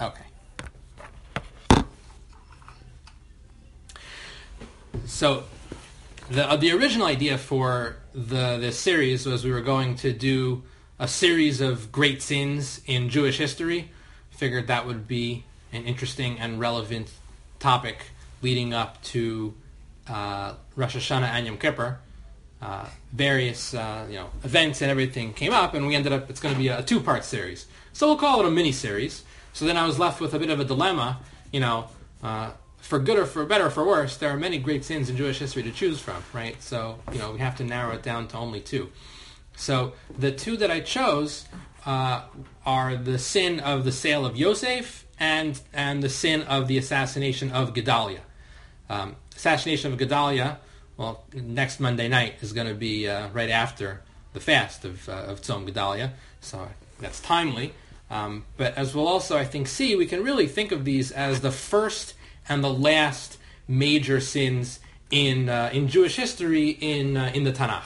Okay. So the original idea for this series was we were going to do a series of great sins in Jewish history. Figured that would be an interesting and relevant topic leading up to Rosh Hashanah and Yom Kippur. Various events and everything came up, and we ended up, it's going to be a two-part series. So we'll call it a mini-series. So then I was left with a bit of a dilemma, for good or for better or for worse, there are many great sins in Jewish history to choose from, right? So, we have to narrow it down to only two. So the two that I chose are the sin of the sale of Yosef and the sin of the assassination of Gedaliah. Assassination of Gedaliah, well, next Monday night is going to be right after the fast of Tzom Gedaliah, so that's timely. But as we'll also, I think, see, we can really think of these as the first and the last major sins in Jewish history in the Tanakh.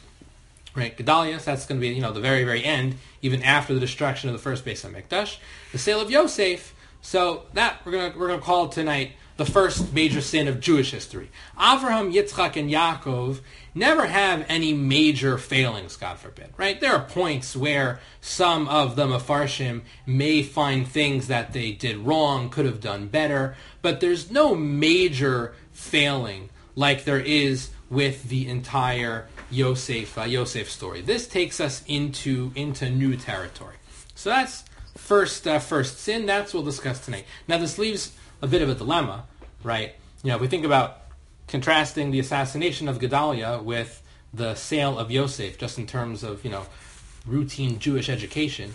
Right, Gedaliah, so that's going to be the very, very end, even after the destruction of the first Beis HaMikdash. The sale of Yosef, so that we're gonna call tonight the first major sin of Jewish history. Avraham, Yitzchak, and Yaakov never have any major failings, God forbid, right? There are points where some of the Mefarshim may find things that they did wrong, could have done better, but there's no major failing like there is with the entire Yosef story. This takes us into new territory. So that's first sin. That's what we'll discuss tonight. Now this leaves a bit of a dilemma, right? If we think about contrasting the assassination of Gedaliah with the sale of Yosef, just in terms of routine Jewish education.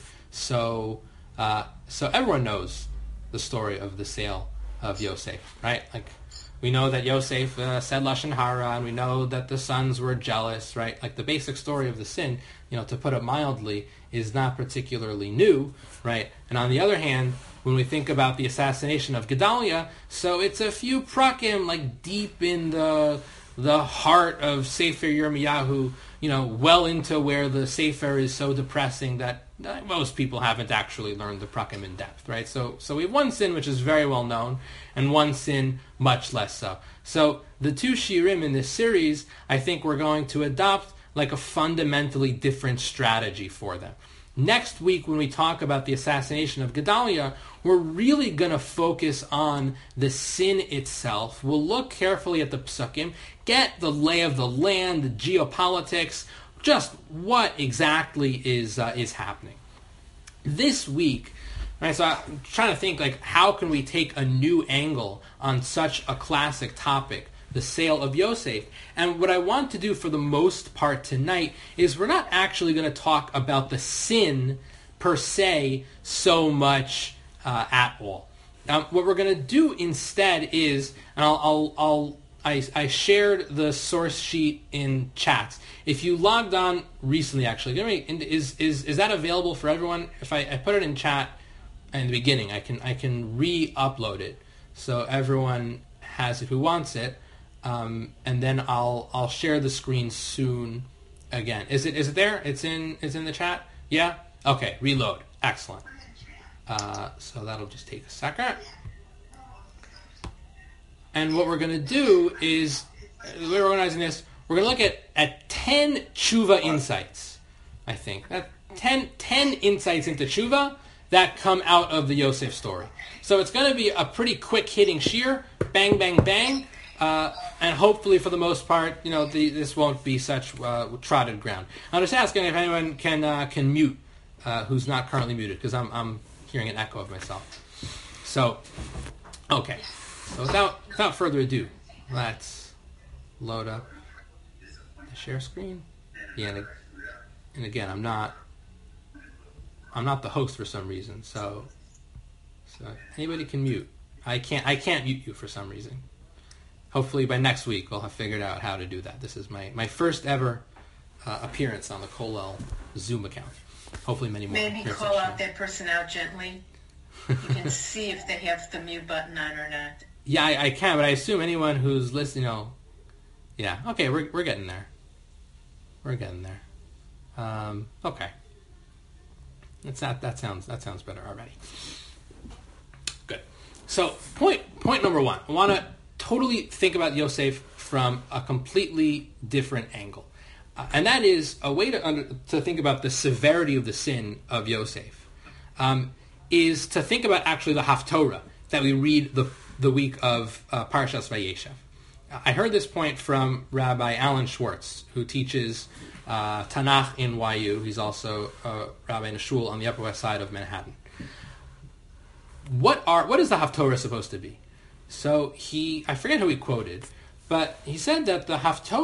So everyone knows the story of the sale of Yosef, right? Like, we know that Yosef said Lashon Hara, and we know that the sons were jealous, right? Like, the basic story of the sin, to put it mildly, is not particularly new, right? And on the other hand, when we think about the assassination of Gedaliah, so it's a few prakim, like, deep in the heart of Sefer Yirmiyahu, well into where the Sefer is so depressing that most people haven't actually learned the prakim in depth, right? So we have one sin which is very well known, and one sin much less so. So the two shirim in this series, I think we're going to adopt like a fundamentally different strategy for them. Next week, when we talk about the assassination of Gedaliah, we're really going to focus on the sin itself. We'll look carefully at the psukim, get the lay of the land, the geopolitics, just what exactly is happening. This week, right, so I'm trying to think, like, how can we take a new angle on such a classic topic, the sale of Yosef? And what I want to do for the most part tonight is we're not actually going to talk about the sin per se so much at all. What we're going to do instead is, and I shared the source sheet in chats. If you logged on recently, actually, is that available for everyone? If I put it in chat in the beginning, I can re-upload it so everyone has it who wants it. And then I'll share the screen soon again. Is it there? It's in the chat? Yeah? Okay, reload. Excellent. So that'll just take a second. And what we're going to do is, we're organizing this, we're going to look at 10 tshuva insights, I think. 10 insights into tshuva that come out of the Yosef story. So it's going to be a pretty quick hitting shear, bang, bang, bang. And hopefully, for the most part, this won't be such trodden ground. I'm just asking if anyone can mute who's not currently muted, because I'm hearing an echo of myself. So, okay. So without further ado, let's load up the share screen. Yeah, and again, I'm not the host for some reason. So anybody can mute. I can't mute you for some reason. Hopefully by next week we'll have figured out how to do that. This is my first ever appearance on the Kolel Zoom account. Hopefully many more. Maybe call out that person out gently. You can see if they have the mute button on or not. Yeah, I can, but I assume anyone who's listening, yeah. Okay, we're getting there. We're getting there. Okay. That sounds better already. So point number one, I want to totally think about Yosef from a completely different angle. And that is a way to think about the severity of the sin of Yosef, is to think about actually the Haftorah that we read the week of Parshas Vayeshev. I heard this point from Rabbi Alan Schwartz, who teaches Tanakh in YU. He's also a rabbi in a shul on the Upper West Side of Manhattan. What is the Haftorah supposed to be? So I forget who he quoted, but he said that the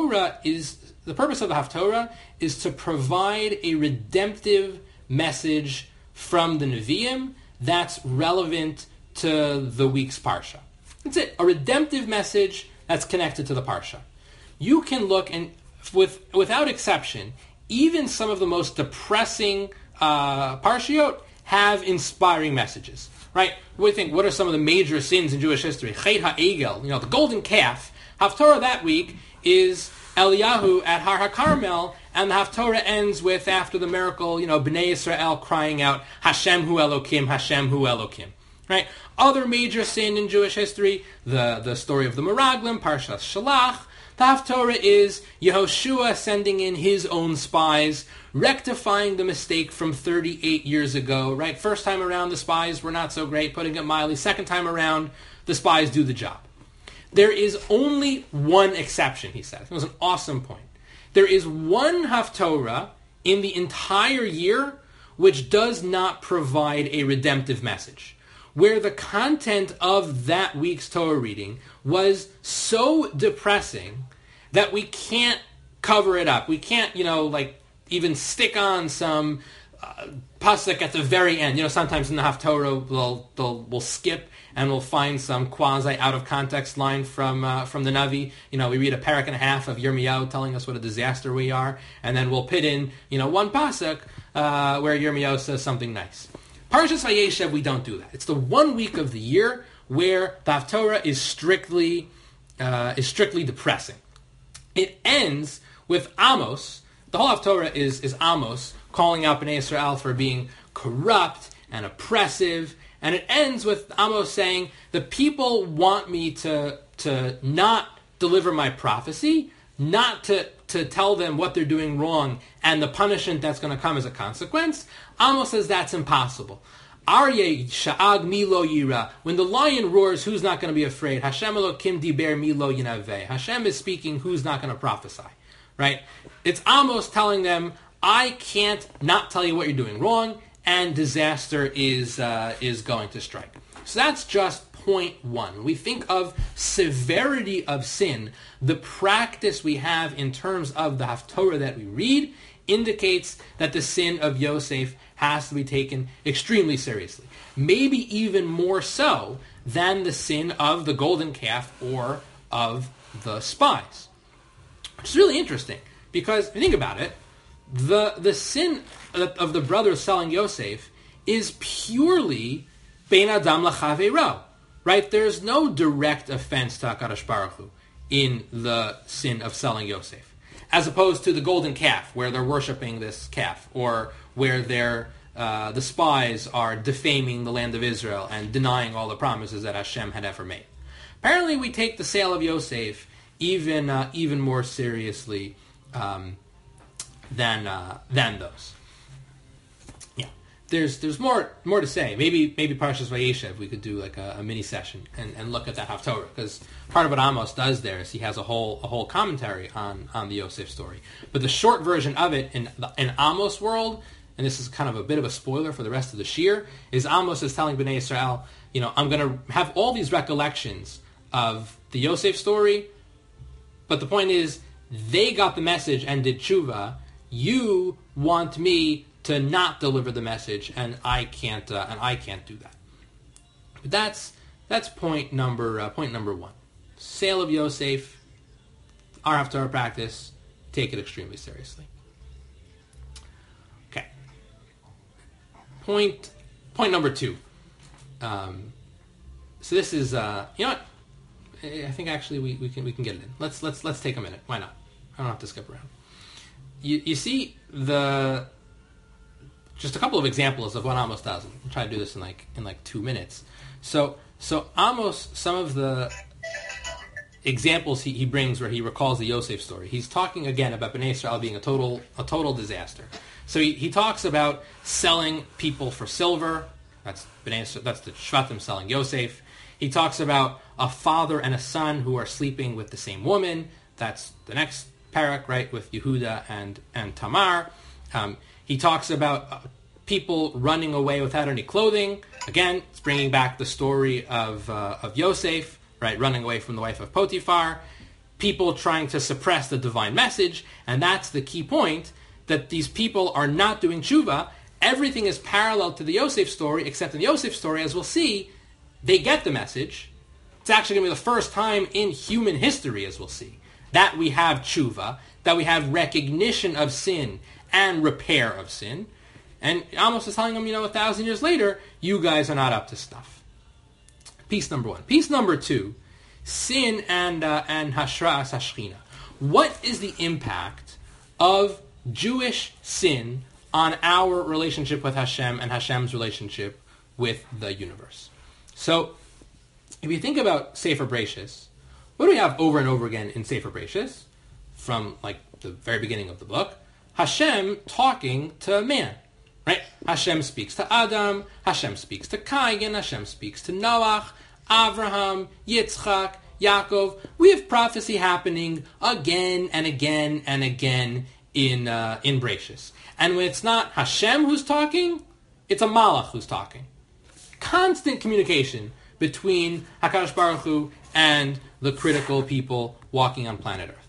purpose of the Haftorah is to provide a redemptive message from the Nevi'im that's relevant to the week's Parsha. That's it, a redemptive message that's connected to the Parsha. You can look, and without exception, even some of the most depressing Parshiot have inspiring messages. Right? We think, what are some of the major sins in Jewish history? Chet HaEgel, the golden calf. Haftorah that week is Eliyahu at Har HaKarmel, and the Haftorah ends with, after the miracle, Bnei Yisrael crying out, Hashem hu Elokim, Hashem hu Elokim. Right? Other major sin in Jewish history, the story of the Meraglim, Parshas Shalach. The Haftorah is Yehoshua sending in his own spies, rectifying the mistake from 38 years ago, right? First time around, the spies were not so great, putting it mildly. Second time around, the spies do the job. There is only one exception, he says. It was an awesome point. There is one Haftorah in the entire year which does not provide a redemptive message, where the content of that week's Torah reading was so depressing that we can't cover it up. We can't, even stick on some pasuk at the very end. Sometimes in the Haftorah we'll skip and we'll find some quasi out of context line from the Navi. We read a parak and a half of Yirmiyahu telling us what a disaster we are, and then we'll put in one pasuk where Yirmiyahu says something nice. Parshas Vayeshev, we don't do that. It's the 1 week of the year where the Haftorah is strictly depressing. It ends with Amos. The whole Haftorah is Amos calling out Bnei Yisrael for being corrupt and oppressive, and it ends with Amos saying, the people want me to not deliver my prophecy, not to tell them what they're doing wrong and the punishment that's going to come as a consequence. Amos says that's impossible. Aryeh sha'ag milo yira. When the lion roars, who's not going to be afraid? Hashem Elokim diber milo yinaveh. Hashem is speaking, who's not going to prophesy? Right? It's Amos telling them, I can't not tell you what you're doing wrong, and disaster is going to strike. So that's just point one. When we think of severity of sin, the practice we have in terms of the Haftorah that we read indicates that the sin of Yosef has to be taken extremely seriously. Maybe even more so than the sin of the golden calf or of the spies. Which is really interesting, because if you think about it, the sin of the brothers selling Yosef is purely bein adam lachaveiro, right? There's no direct offense to HaKadosh Baruch Hu in the sin of selling Yosef, as opposed to the golden calf, where they're worshiping this calf, or where the spies are defaming the land of Israel and denying all the promises that Hashem had ever made. Apparently, we take the sale of Yosef even more seriously than those. Yeah, there's more to say. Maybe Parshas Vayeshev we could do like a mini session and look at that Haftorah, because part of what Amos does there is he has a whole commentary on the Yosef story. But the short version of it in Amos' world, and this is kind of a bit of a spoiler for the rest of the shir, is Amos is telling Bnei Yisrael, I'm going to have all these recollections of the Yosef story, but the point is, they got the message and did tshuva. You want me to not deliver the message, and I can't do that. But that's point number one. Sale of Yosef, our Haftarah practice, take it extremely seriously. Okay. Point number two. So this is you know what? I think actually we can get it in. Let's take a minute. Why not? I don't have to skip around. You see just a couple of examples of what Amos does. I'll try to do this in like 2 minutes. So Amos, some of the examples he brings where he recalls the Yosef story. He's talking again about Bnei Israel being a total disaster. So he talks about selling people for silver. That's that's the Shvatim selling Yosef. He talks about a father and a son who are sleeping with the same woman. That's the next parak, right, with Yehuda and Tamar. He talks about people running away without any clothing. Again, it's bringing back the story of Yosef, right, running away from the wife of Potiphar. People trying to suppress the divine message, and that's the key point, that these people are not doing tshuva. Everything is parallel to the Yosef story, except in the Yosef story, as we'll see, they get the message. It's actually going to be the first time in human history, as we'll see, that we have tshuva, that we have recognition of sin and repair of sin. And Amos is telling them, 1,000 years later, you guys are not up to stuff. Piece number one. Piece number two, sin and Hashras Hashchina. What is the impact of Jewish sin on our relationship with Hashem and Hashem's relationship with the universe? So, if you think about Sefer Bereishis, what do we have over and over again in Sefer Bereishis? From like the very beginning of the book, Hashem talking to man, right? Hashem speaks to Adam, Hashem speaks to Kayin, Hashem speaks to Noach, Avraham, Yitzchak, Yaakov. We have prophecy happening again and again and again in Bereishis. And when it's not Hashem who's talking, it's a Malach who's talking. Constant communication between HaKadosh Baruch Hu and the critical people walking on planet Earth.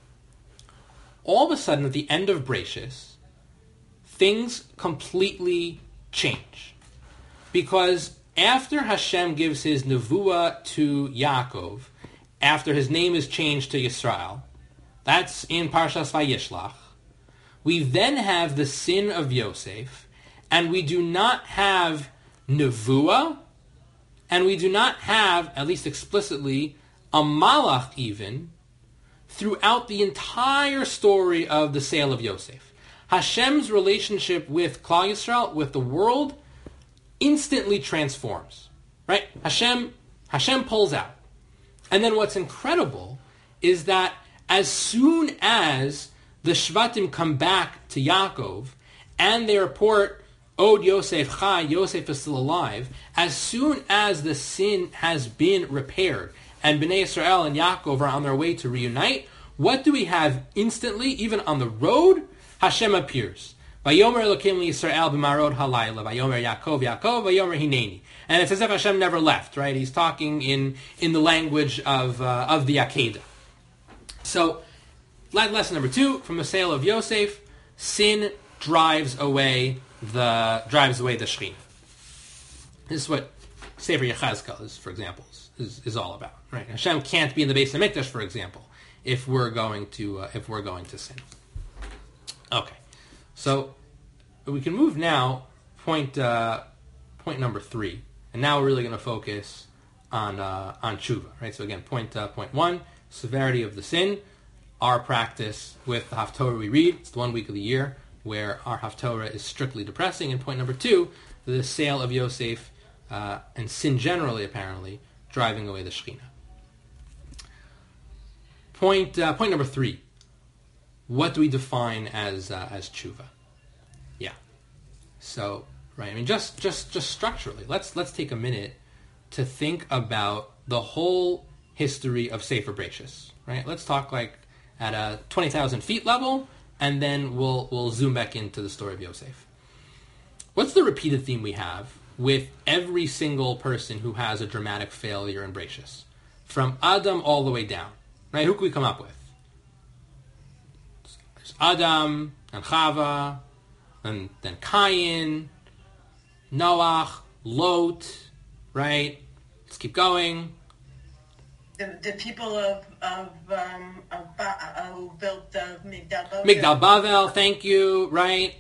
All of a sudden, at the end of Bereishis, things completely change. Because after Hashem gives his nevuah to Yaakov, after his name is changed to Yisrael, that's in Parshas Vayishlach, we then have the sin of Yosef, and we do not have nevuah, and we do not have, at least explicitly, a malach even, throughout the entire story of the sale of Yosef. Hashem's relationship with Klal Yisrael, with the world, instantly transforms. Right? Hashem pulls out. And then what's incredible is that as soon as the Shvatim come back to Yaakov, and they report, Od Yosef Chai, Yosef is still alive, as soon as the sin has been repaired, and Bnei Israel and Yaakov are on their way to reunite, what do we have instantly, even on the road? Hashem appears. Vayomer Elokim Yisrael b'marod halayla. Vayomer Yaakov, Yaakov, Vayomer Hineni. And it's as if Hashem never left, right? He's talking in the language of the Akedah. So, lesson number two, from the sale of Yosef, sin drives away the Shekhinah. This is what Sefer Yechezkel is, for example, is all about. Right? Hashem can't be in the Beis HaMikdash, for example, if we're going to sin. Okay, so we can move now. Point number three, and now we're really going to focus on tshuva. Right. So again, point one: severity of the sin. Our practice with the Haftorah we read. It's the 1 week of the year where our Haftorah is strictly depressing. And point number two: the sale of Yosef and sin generally, apparently, driving away the Shekhinah. Point number three: what do we define as tshuva? Yeah. So, right. I mean, just structurally, let's take a minute to think about the whole history of Sefer Bereishis. Right. Let's talk like at a 20,000 feet level, and then we'll zoom back into the story of Yosef. What's the repeated theme we have with every single person who has a dramatic failure in Bereishis, from Adam all the way down? Right? Who can we come up with? There's Adam and Chava, and then Cain, Noach, Lot. Right? Let's keep going. The people who built Migdal Bavel. Migdal Bavel, thank you, right?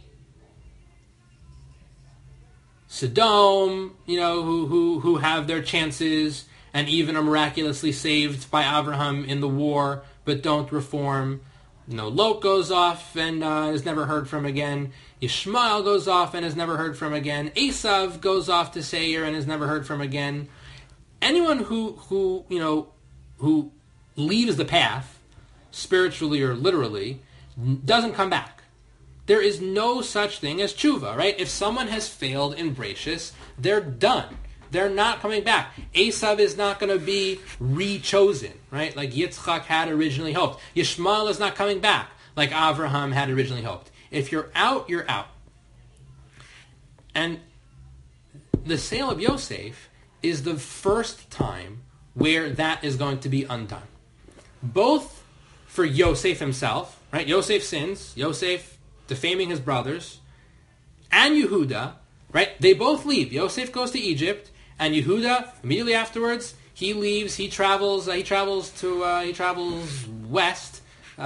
Sodom, who have their chances and even are miraculously saved by Abraham in the war, but don't reform. Lot goes off and is never heard from again. Yishmael goes off and is never heard from again. Esav goes off to Seir and is never heard from again. Anyone who leaves the path, spiritually or literally, doesn't come back. There is no such thing as tshuva, right? If someone has failed in Bereishis, they're done. They're not coming back. Esav is not going to be re-chosen, right? Like Yitzchak had originally hoped. Yishmael is not coming back like Avraham had originally hoped. If you're out, you're out. And the sale of Yosef is the first time where that is going to be undone. Both for Yosef himself, right? Yosef sins, Yosef defaming his brothers, and Yehuda, right? They both leave. Yosef goes to Egypt, and Yehuda immediately afterwards he leaves. He travels west.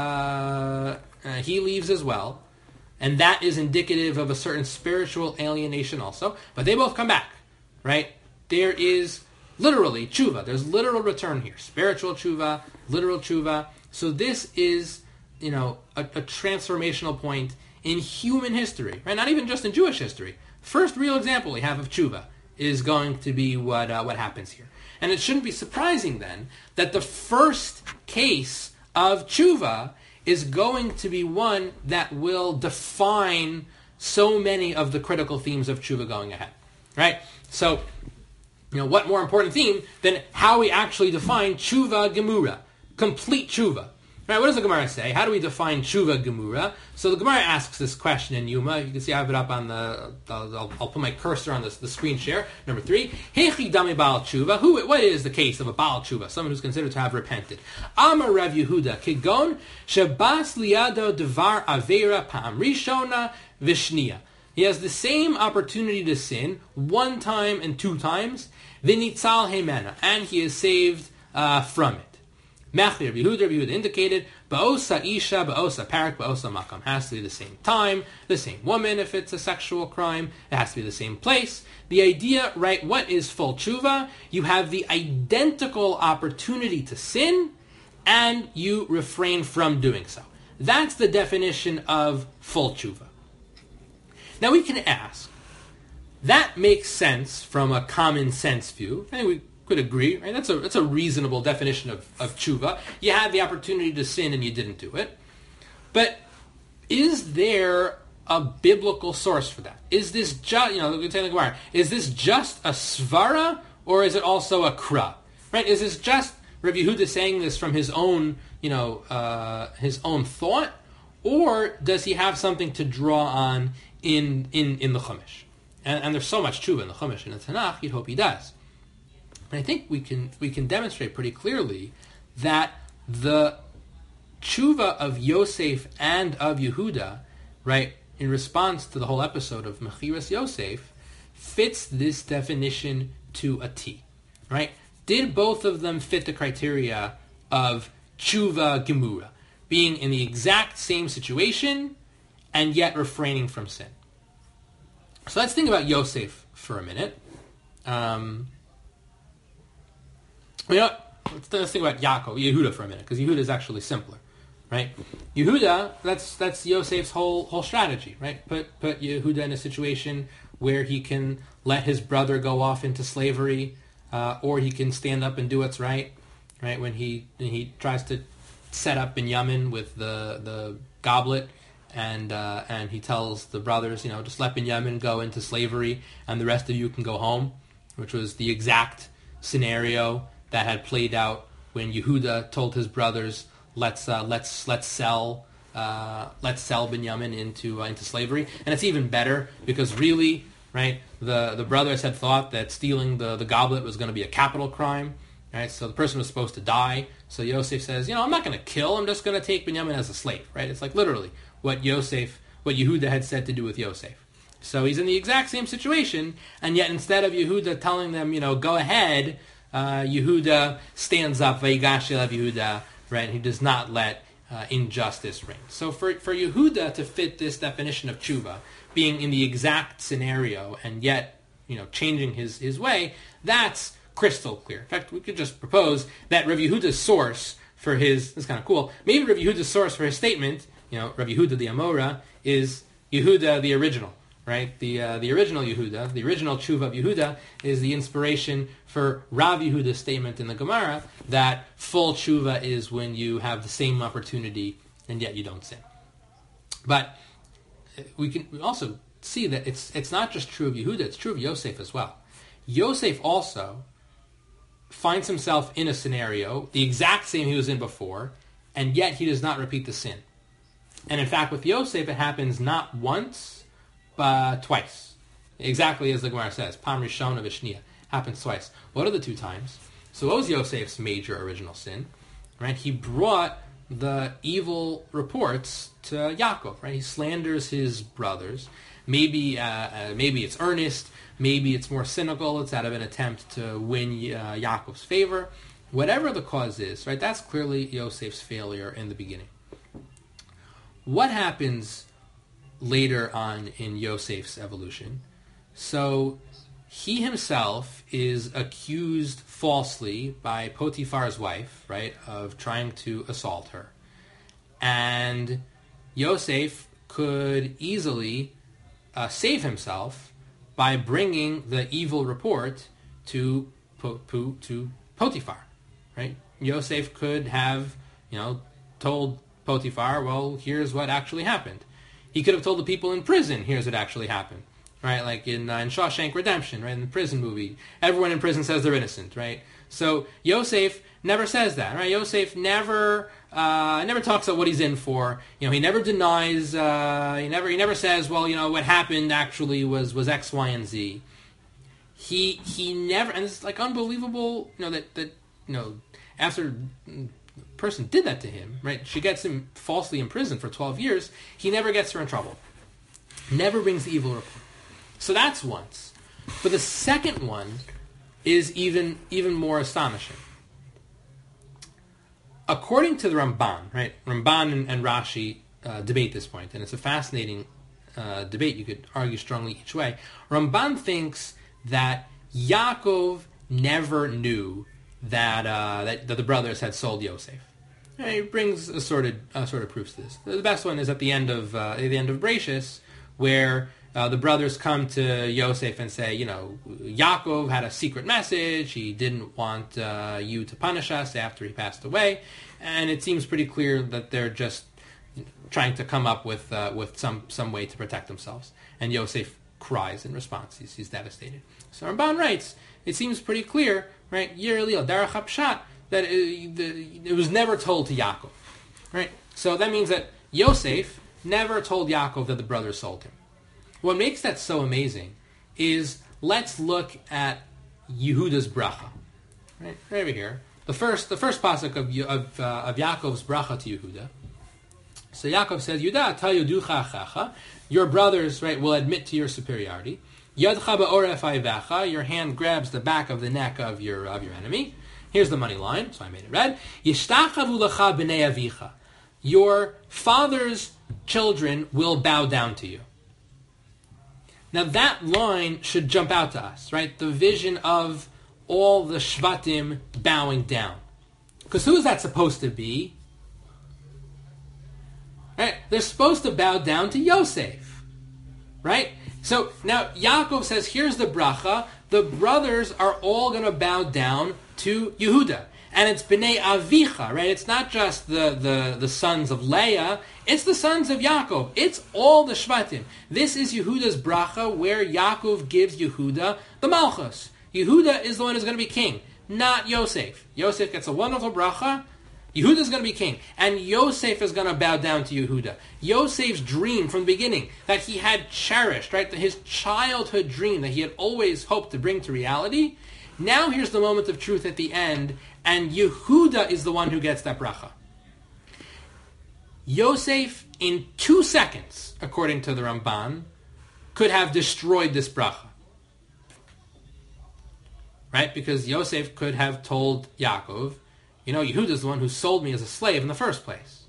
He leaves as well, and that is indicative of a certain spiritual alienation also. But they both come back, right? There is literally tshuva. There's literal return here. Spiritual tshuva, literal tshuva. So this is, a transformational point in human history, right? Not even just in Jewish history. First real example we have of tshuva is going to be what happens here. And it shouldn't be surprising then that the first case of tshuva is going to be one that will define so many of the critical themes of tshuva going ahead, right? So, what more important theme than how we actually define tshuva gemura, complete tshuva? Right, what does the Gemara say? How do we define tshuva gemura? So the Gemara asks this question in Yuma. You can see I have it up on the... I'll put my cursor on the screen share. Number 3. Hechi dami baal tshuva. What is the case of a baal tshuva? Someone who's considered to have repented. Amar Rav Yehuda. Kigon shabas liado devar avera pa'am rishona vishnia. He has the same opportunity to sin 1 time and 2 times. V'nitzal heimena. And he is saved from it. Mechli Rabbi Yehuda indicated, Ba'osa Isha, Ba'osa Parak, Ba'osa Makam. Has to be the same time, the same woman if it's a sexual crime. It has to be the same place. The idea, right, what is full tshuva? You have the identical opportunity to sin, and you refrain from doing so. That's the definition of full tshuva. Now we can ask, that makes sense from a common sense view. I think we could agree, right? That's a reasonable definition of tshuva. You had the opportunity to sin and you didn't do it. But is there a biblical source for that? Is this just, is this just a svara or is it also a kra? Right? Is this just Rabbi Yehuda saying this from his own, his own thought, or does he have something to draw on in the Chumash? And there's so much tshuva in the Chumash and the Tanakh, you'd hope he does. And I think we can demonstrate pretty clearly that the tshuva of Yosef and of Yehuda, right, in response to the whole episode of Mechiras Yosef, fits this definition to a T, right? Did both of them fit the criteria of tshuva gemura, being in the exact same situation and yet refraining from sin? So let's think about Yosef for a minute. Let's think about Yaakov, Yehuda for a minute, because Yehuda is actually simpler, right? Yehuda, that's Yosef's whole strategy, right? Put Yehuda in a situation where he can let his brother go off into slavery, or he can stand up and do what's right? When he tries to set up Binyamin with the goblet, and he tells the brothers, just let Binyamin go into slavery, and the rest of you can go home, which was the exact scenario that had played out when Yehuda told his brothers, let's sell Binyamin into slavery. And it's even better because really, right, the brothers had thought that stealing the goblet was going to be a capital crime, right? So the person was supposed to die. So Yosef says, I'm not going to kill. I'm just going to take Binyamin as a slave, right? It's like literally what Yehuda had said to do with Yosef. So he's in the exact same situation, and yet instead of Yehuda telling them, go ahead, Yehuda stands up, Vayigash elav Yehuda, right? He does not let injustice reign. So for Yehuda to fit this definition of tshuva, being in the exact scenario and yet, changing his way, that's crystal clear. In fact, we could just propose that Rav Yehuda's source for his, this is kind of cool, maybe Rabbi Yehuda's source for his statement, Rabbi Yehuda the Amora, is Yehuda the original, right? The original Yehuda, the original tshuva of Yehuda, is the inspiration for Rav Yehuda's statement in the Gemara that full tshuva is when you have the same opportunity and yet you don't sin. But we can also see that it's not just true of Yehuda, it's true of Yosef as well. Yosef also finds himself in a scenario, the exact same he was in before, and yet he does not repeat the sin. And in fact, with Yosef, it happens not once, but twice. Exactly as the Gemara says, Pam Rishona Vishnia, happens twice. What are the two times? So what was Yosef's major original sin? Right? He brought the evil reports to Yaakov. Right? He slanders his brothers. Maybe it's earnest. Maybe it's more cynical. It's out of an attempt to win Yaakov's favor. Whatever the cause is, right? That's clearly Yosef's failure in the beginning. What happens later on in Yosef's evolution? So he himself is accused falsely by Potiphar's wife, right, of trying to assault her. And Yosef could easily save himself by bringing the evil report to Potiphar, right? Yosef could have, told Potiphar, well, here's what actually happened. He could have told the people in prison, here's what actually happened, right? Like in Shawshank Redemption, right? In the prison movie, everyone in prison says they're innocent, right? So Yosef never says that, right? Yosef never talks about what he's in for. He never denies. He never says, well, what happened actually was X, Y, and Z. He never, and it's like unbelievable, that after a person did that to him, right? She gets him falsely imprisoned for 12 years. He never gets her in trouble. Never brings the evil report. So that's once. But the second one is even more astonishing. According to the Ramban, right? Ramban and Rashi debate this point, and it's a fascinating debate. You could argue strongly each way. Ramban thinks that Yaakov never knew that the brothers had sold Yosef. And he brings assorted proofs to this. The best one is at the end of Bereshis, where the brothers come to Yosef and say, Yaakov had a secret message. He didn't want you to punish us after he passed away, and it seems pretty clear that they're just trying to come up with some way to protect themselves. And Yosef cries in response. He's devastated. So Ramban writes, it seems pretty clear, right? Yerli Derech HaPshat, that it was never told to Yaakov, right? So that means that Yosef never told Yaakov that the brothers sold him. What makes that so amazing is, let's look at Yehuda's bracha, right over here. The first pasuk of Yaakov's bracha to Yehuda. So Yaakov says, Yehuda, ta yoducha achacha, your brothers, right, will admit to your superiority. Yadcha ba'oref ayvecha, your hand grabs the back of the neck of your enemy. Here's the money line, so I made it red. Yishtachavu lecha b'nei avicha, your father's children will bow down to you. Now that line should jump out to us, right? The vision of all the Shvatim bowing down. Because who is that supposed to be? Right? They're supposed to bow down to Yosef. Right? So now Yaakov says, here's the bracha. The brothers are all going to bow down to Yehuda. And it's B'nai Avicha, right? It's not just the sons of Leah. It's the sons of Yaakov. It's all the Shvatim. This is Yehuda's bracha, where Yaakov gives Yehuda the Malchus. Yehuda is the one who's going to be king, not Yosef. Yosef gets a wonderful bracha. Yehuda's going to be king. And Yosef is going to bow down to Yehuda. Yosef's dream from the beginning that he had cherished, right? His childhood dream that he had always hoped to bring to reality. Now here's the moment of truth at the end, and Yehuda is the one who gets that bracha. Yosef, in 2 seconds, according to the Ramban, could have destroyed this bracha. Right? Because Yosef could have told Yaakov, Yehuda's the one who sold me as a slave in the first place.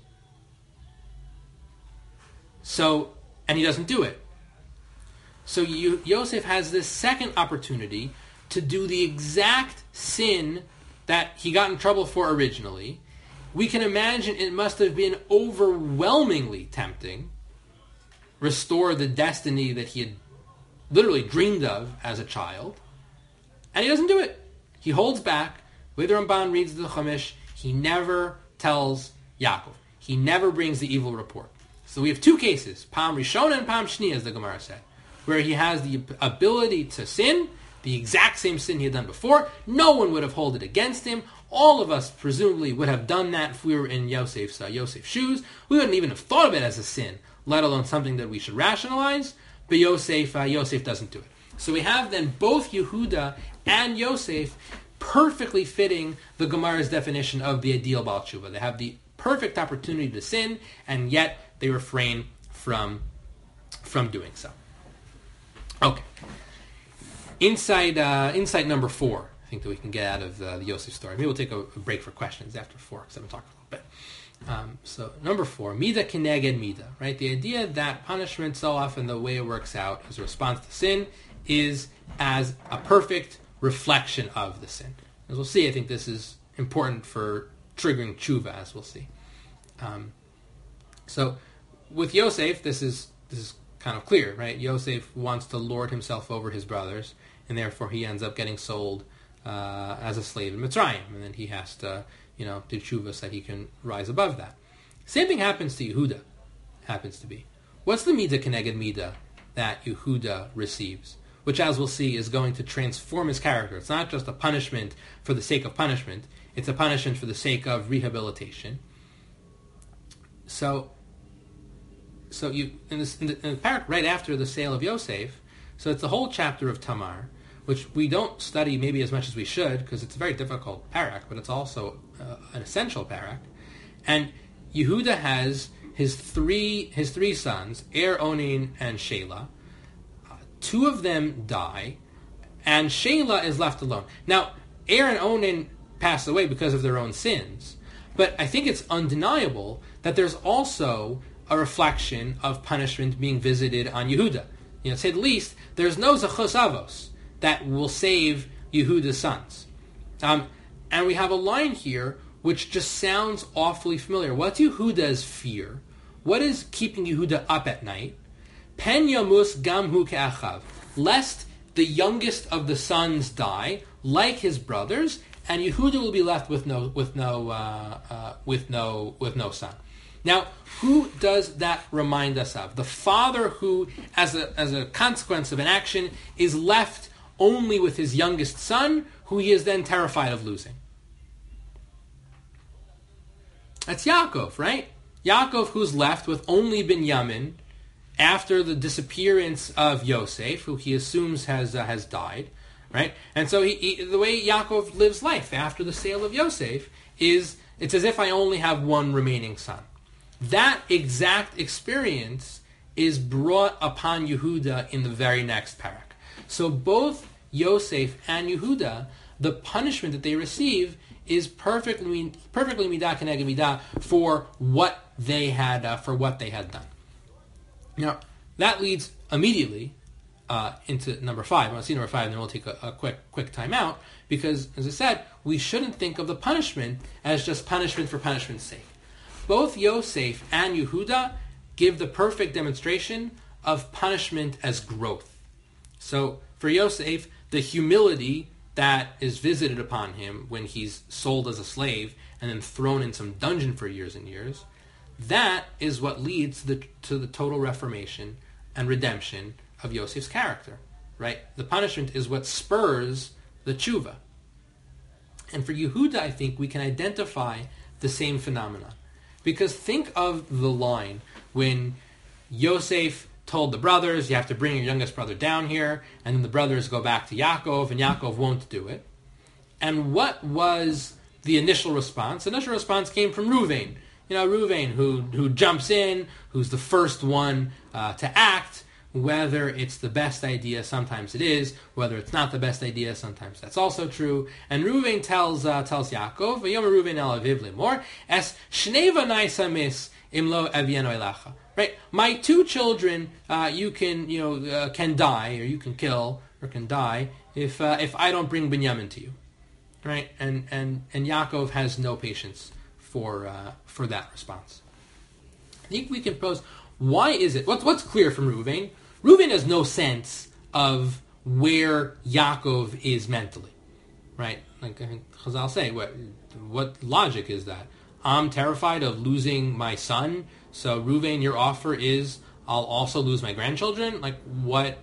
So, and he doesn't do it. So Yosef has this second opportunity to do the exact sin that he got in trouble for originally. we can imagine it must have been overwhelmingly tempting. Restore the destiny that he had literally dreamed of as a child. And he doesn't do it. He holds back. The Ramban reads the Chumash. He never tells Yaakov. He never brings the evil report. So we have two cases, Pam Rishon and Pam Shni, as the Gemara said, where he has the ability to sin, the exact same sin he had done before. No one would have held it against him. All of us presumably would have done that if we were in Yosef's shoes. We wouldn't even have thought of it as a sin, let alone something that we should rationalize. But Yosef doesn't do it. So we have then both Yehuda and Yosef perfectly fitting the Gemara's definition of the ideal Baal Tshuva. They have the perfect opportunity to sin, and yet they refrain from doing so. Okay. Insight number 4, I think that we can get out of the Yosef story. Maybe we'll take a break for questions after 4, because I've been talking a little bit. So number 4, Mida Keneged Mida, right? The idea that punishment so often the way it works out as a response to sin is as a perfect reflection of the sin. As we'll see, I think this is important for triggering tshuva, as we'll see. So with Yosef, this is kind of clear, right? Yosef wants to lord himself over his brothers, and therefore he ends up getting sold as a slave in Mitzrayim, and then he has to, do tshuva so that he can rise above that. Same thing happens to Yehuda. Happens to be. What's the midah keneged midah that Yehuda receives? Which, as we'll see, is going to transform his character. It's not just a punishment for the sake of punishment. It's a punishment for the sake of rehabilitation. So you in the paragraph right after the sale of Yosef, so it's the whole chapter of Tamar, which we don't study maybe as much as we should because it's a very difficult parak, but it's also an essential parak. And Yehuda has his three sons, Onan, and Shelah. 2 of them die, and Shelah is left alone. Now, and Onan pass away because of their own sins, but I think it's undeniable that there's also a reflection of punishment being visited on Yehuda. To say the least, there's no Zechus Avos that will save Yehuda's sons. And we have a line here which just sounds awfully familiar. What's Yehuda's fear? What is keeping Yehuda up at night? Pen yamus gamhu ke'achav, lest the youngest of the sons die, like his brothers, and Yehuda will be left with no son. Now, who does that remind us of? The father who, as a consequence of an action, is left only with his youngest son, who he is then terrified of losing. That's Yaakov, right? Yaakov, who's left with only Binyamin after the disappearance of Yosef, who he assumes has died, right? And so the way Yaakov lives life after the sale of Yosef is it's as if I only have one remaining son. That exact experience is brought upon Yehuda in the very next parak. So both Yosef and Yehuda, the punishment that they receive is perfectly midah keneged midah for what they had done. Now, that leads immediately into number 5. I want to see number 5, and then we'll take a quick time out, because, as I said, we shouldn't think of the punishment as just punishment for punishment's sake. Both Yosef and Yehuda give the perfect demonstration of punishment as growth. So, for Yosef, the humility that is visited upon him when he's sold as a slave and then thrown in some dungeon for years and years, that is what leads to the total reformation and redemption of Yosef's character, right? The punishment is what spurs the tshuva. And for Yehuda, I think we can identify the same phenomena. Because think of the line when Yosef told the brothers, you have to bring your youngest brother down here, and then the brothers go back to Yaakov, and Yaakov won't do it. And what was the initial response? The initial response came from Reuven. Reuven, who jumps in, who's the first one to act, whether it's the best idea, sometimes it is, whether it's not the best idea, sometimes that's also true. And Reuven tells Yaakov, V'yomer Reuven el aviv limor, es shnei vanai samis imlo avienu elacha. Right? My 2 children, you can die, or you can kill, or can die, if I don't bring Binyamin to you. Right? And Yaakov has no patience for that response. I think we can pose, why is it, what's clear from Reuven? Reuven has no sense of where Yaakov is mentally, right? Like I think Chazal say, what logic is that? I'm terrified of losing my son, so Reuven, your offer is I'll also lose my grandchildren? Like what,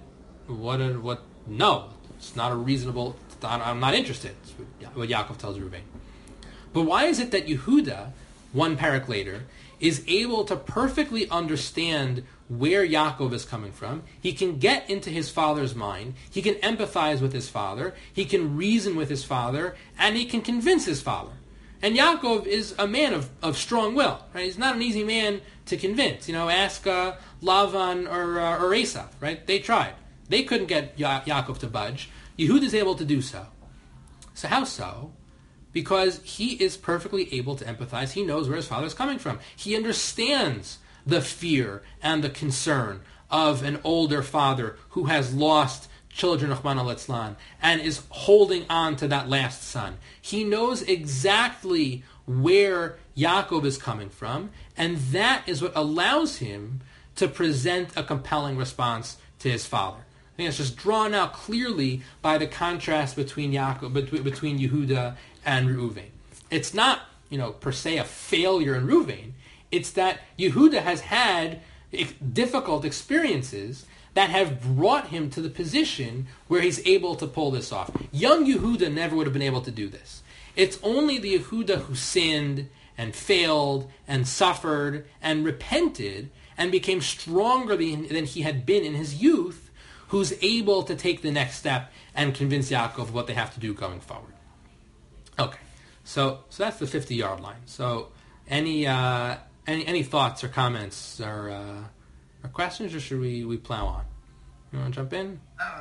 no, it's not a reasonable, I'm not interested. It's what Yaakov tells Reuven. But why is it that Yehuda, one parak later, is able to perfectly understand where Yaakov is coming from? He can get into his father's mind, he can empathize with his father, he can reason with his father, and he can convince his father. And Yaakov is a man of strong will, right? He's not an easy man to convince. Ask Lavan or Esav, right? They tried. They couldn't get Yaakov to budge. Yehuda is able to do so. So how so? Because he is perfectly able to empathize. He knows where his father is coming from. He understands the fear and the concern of an older father who has lost children, Rahman al-Islam, and is holding on to that last son. He knows exactly where Yaakov is coming from, and that is what allows him to present a compelling response to his father. I think it's just drawn out clearly by the contrast between between Yehuda and Reuven. It's not, per se a failure in Reuven. It's that Yehuda has had difficult experiences that have brought him to the position where he's able to pull this off. Young Yehuda never would have been able to do this. It's only the Yehuda who sinned and failed and suffered and repented and became stronger than he had been in his youth who's able to take the next step and convince Yaakov of what they have to do going forward. Okay, so that's the 50-yard line. So any thoughts or comments or questions, or should we plow on? You want to jump in?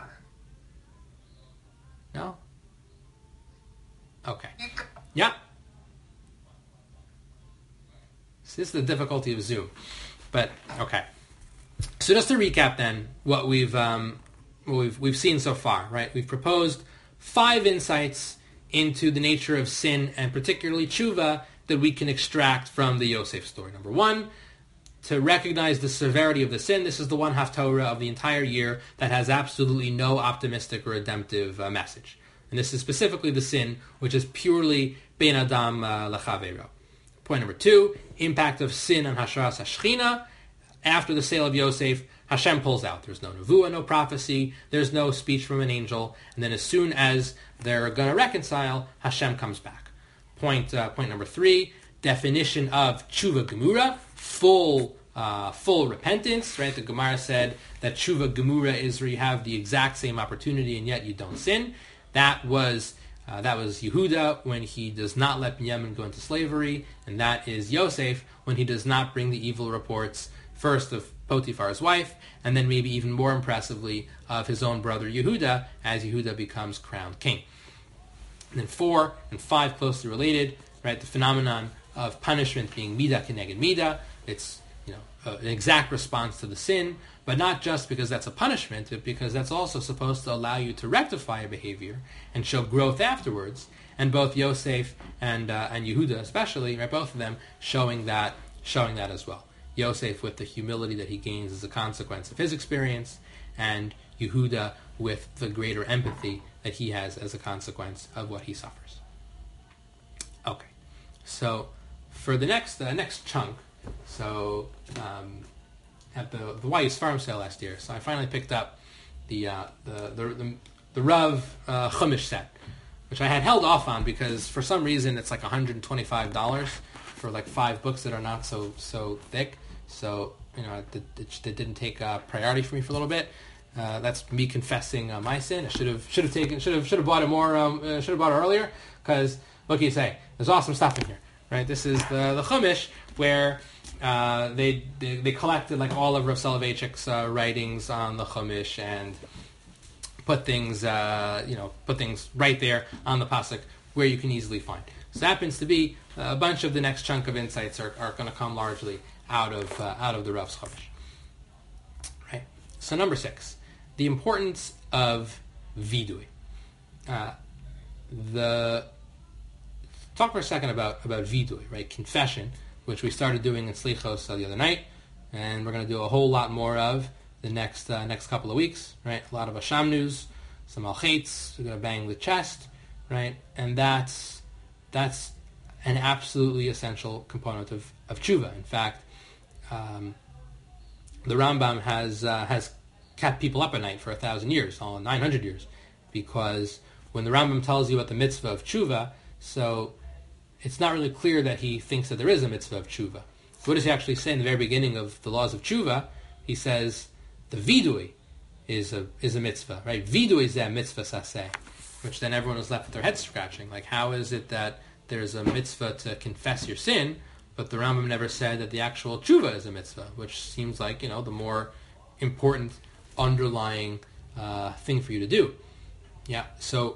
No? Okay. Yeah. So this is the difficulty of Zoom. But, okay. So just to recap then, what we've seen so far, right? We've proposed 5 insights into the nature of sin, and particularly tshuva, that we can extract from the Yosef story. Number 1, to recognize the severity of the sin. This is the one haftorah of the entire year that has absolutely no optimistic or redemptive message. And this is specifically the sin, which is purely ben adam lechavero. Point number 2, impact of sin on Hashras HaShechina. After the sale of Yosef, Hashem pulls out. There's no nevuah, no prophecy, there's no speech from an angel, and then as soon as they're going to reconcile, Hashem comes back. Point number 3, definition of tshuva gemura, full repentance, right? The Gemara said that tshuva gemura is where you have the exact same opportunity and yet you don't sin. That was Yehuda when he does not let Binyamin go into slavery, and that is Yosef when he does not bring the evil reports, first of Potiphar's wife, and then maybe even more impressively of his own brother Yehuda, as Yehuda becomes crowned king. And then 4 and 5 closely related, right? The phenomenon of punishment being midah keneged midah. It's an exact response to the sin, but not just because that's a punishment, but because that's also supposed to allow you to rectify a behavior and show growth afterwards. And both Yosef and Yehuda, especially, right, both of them showing that as well. Yosef with the humility that he gains as a consequence of his experience, and Yehuda with the greater empathy that he has as a consequence of what he suffers. Okay, so for the next chunk, so at the Weiss farm sale last year, so I finally picked up the Rav Chumash set, which I had held off on because for some reason it's like $125 for like 5 books that are not so thick. So it didn't take priority for me for a little bit. That's me confessing my sin. I should have bought it more. Should have bought it earlier, because what can you say? There's awesome stuff in here, right? This is the Chumash where they collected like all of Rav Soloveitchik's writings on the Chumash and put things right there on the pasuk where you can easily find. So it happens to be a bunch of the next chunk of insights are going to come largely out of the Rav's Chumash. Right. So number 6, the importance of vidui. Talk talk for a second about vidui, right? Confession, which we started doing in Slichos the other night, and we're going to do a whole lot more of the next couple of weeks, right? A lot of Asham news, some al-chetz, we're going to bang the chest, right? And that's an absolutely essential component of tshuva. In fact, the Rambam has kept people up at night for 1,000 years, all 900 years, because when the Rambam tells you about the mitzvah of tshuva, so it's not really clear that he thinks that there is a mitzvah of tshuva. So what does he actually say in the very beginning of the laws of tshuva? He says the vidui is a mitzvah, right? Vidui is that mitzvah saseh, which then everyone is left with their heads scratching. Like, how is it that there's a mitzvah to confess your sin, but the Rambam never said that the actual tshuva is a mitzvah, which seems like, the more important underlying thing for you to do. Yeah, so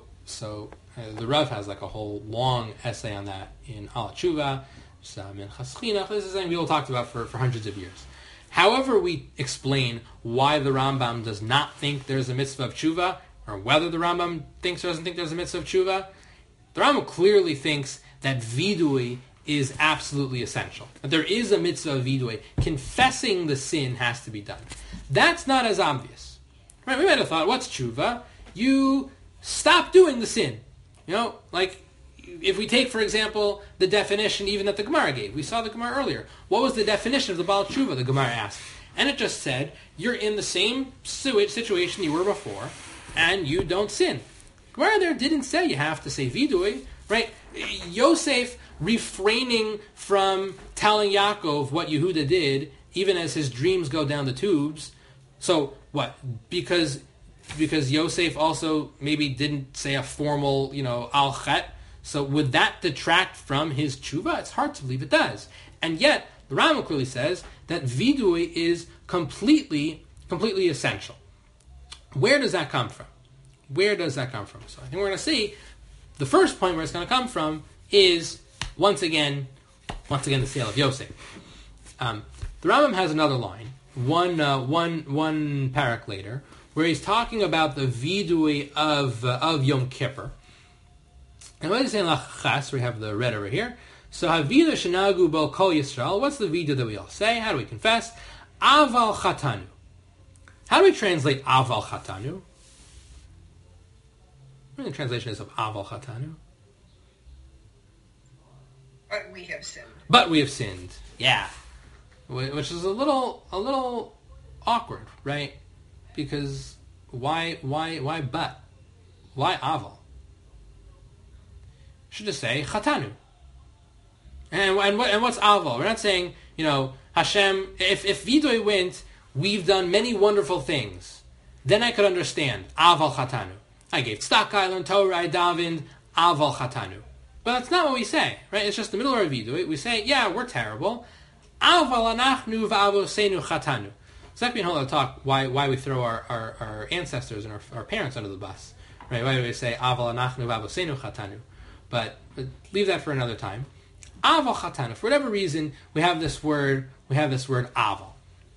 the Rav has like a whole long essay on that in Al Tshuva, in Chaschina. This is something people talked about for hundreds of years. However we explain why the Rambam does not think there's a mitzvah of tshuva, or whether the Rambam thinks or doesn't think there's a mitzvah of tshuva, the Rambam clearly thinks that vidui is absolutely essential. That there is a mitzvah of vidui. Confessing the sin has to be done. That's not as obvious. Right? We might have thought, what's tshuva? You stop doing the sin. Like if we take, for example, the definition even that the Gemara gave. We saw the Gemara earlier. What was the definition of the Baal Tshuva, the Gemara asked? And it just said, you're in the same situation you were before, and you don't sin. Gemara there didn't say you have to say vidui, right? Yosef refraining from telling Yaakov what Yehuda did, even as his dreams go down the tubes. So what? Because Yosef also maybe didn't say a formal, al-chet. So would that detract from his tshuva? It's hard to believe it does. And yet, the Rambam clearly says that vidui is completely essential. Where does that come from? So I think we're going to see the first point where it's going to come from is once again the sale of Yosef. The Rambam has another line, one parak later, where he's talking about the vidui of Yom Kippur. And what is saying lachas? We have the red over here. So havidah shenagu bo kol Yisrael. What's the vidui that we all say? How do we confess? Aval chatanu. How do we translate aval chatanu? What the translation is of aval chatanu? But we have sinned. But we have sinned. Yeah, which is a little awkward, right? Because why but? Why aval? Should just say chatanu. And what's aval? We're not saying, Hashem, if vidui went, we've done many wonderful things. Then I could understand aval chatanu. I gave tzedakah, I learned Torah, I davened, aval chatanu. But that's not what we say, right? It's just the middle of our vidui. We say, yeah, we're terrible. Aval anachnu v'avoseinu chatanu. So that can be a whole other talk why we throw our ancestors and our parents under the bus, right? Why do we say aval anachnu v'avoseinu chatanu? But leave that for another time. Aval chatanu. For whatever reason, we have this word aval.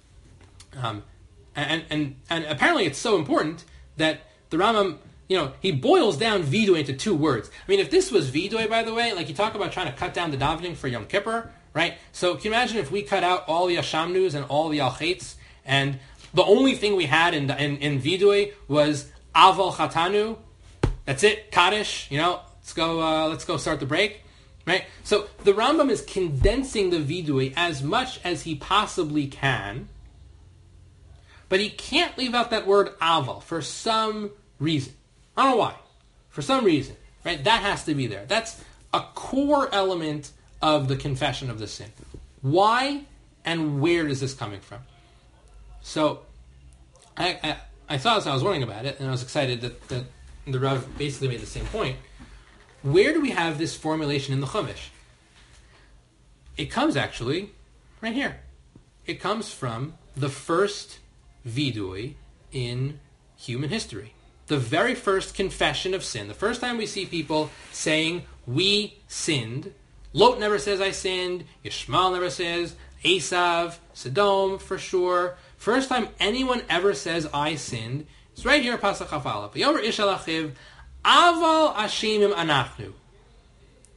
And apparently it's so important that the Rambam, he boils down vidui into two words. I mean, if this was vidui, by the way, like you talk about trying to cut down the davening for Yom Kippur, right? So can you imagine if we cut out all the Asham news and all the al-chetz, and the only thing we had in vidui was aval chatanu? That's it, Kaddish, Let's go start the break, right? So the Rambam is condensing the vidui as much as he possibly can, but he can't leave out that word aval for some reason. I don't know why. For some reason, right? That has to be there. That's a core element of the confession of the sin. Why and where is this coming from? So I saw this, I was wondering about it, and I was excited that the Rav basically made the same point. Where do we have this formulation in the Chumash? It comes actually right here. It comes from the first vidui in human history. The very first confession of sin. The first time we see people saying, we sinned. Lot never says, I sinned. Yishmael never says. Esav, Sodom, for sure. First time anyone ever says, I sinned. It's right here, Pasach Chaf Aleph. Yomer Ish Alachiv, Aval Ashemim Anachnu.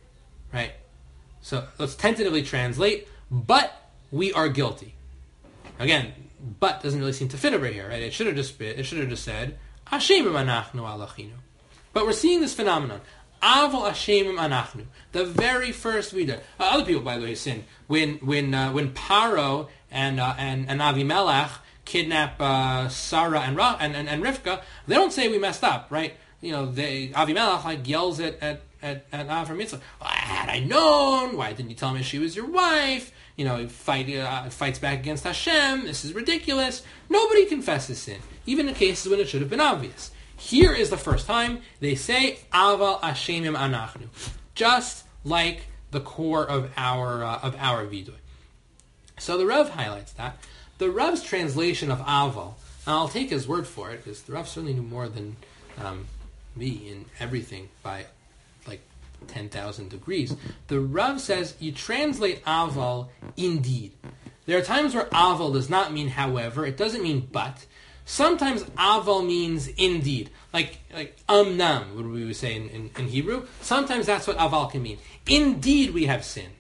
right? So let's tentatively translate, but we are guilty. Again, but doesn't really seem to fit over here, right? It should have just said, Ashemim anachnu alachinu. But we're seeing this phenomenon. Aval Ashemim anachnu. The very first Vida. Other people, by the way, sin. When Paro and Avimelech kidnap Sarah and Rivka, they don't say we messed up, right? Avimelech yells at Avram Yitzchak, had I known, why didn't you tell me she was your wife? He fights back against Hashem. This is ridiculous. Nobody confesses sin, even in cases when it should have been obvious. Here is the first time they say Aval Ashemim Anachnu, just like the core of our vidui. So the Rav highlights that. The Rav's translation of Aval, and I'll take his word for it, because the Rav certainly knew more than me in everything by 10,000 degrees. The Rav says you translate Aval indeed. There are times where Aval does not mean however, it doesn't mean but. Sometimes Aval means indeed, like nam, what we would say in Hebrew. Sometimes that's what Aval can mean. Indeed, we have sinned.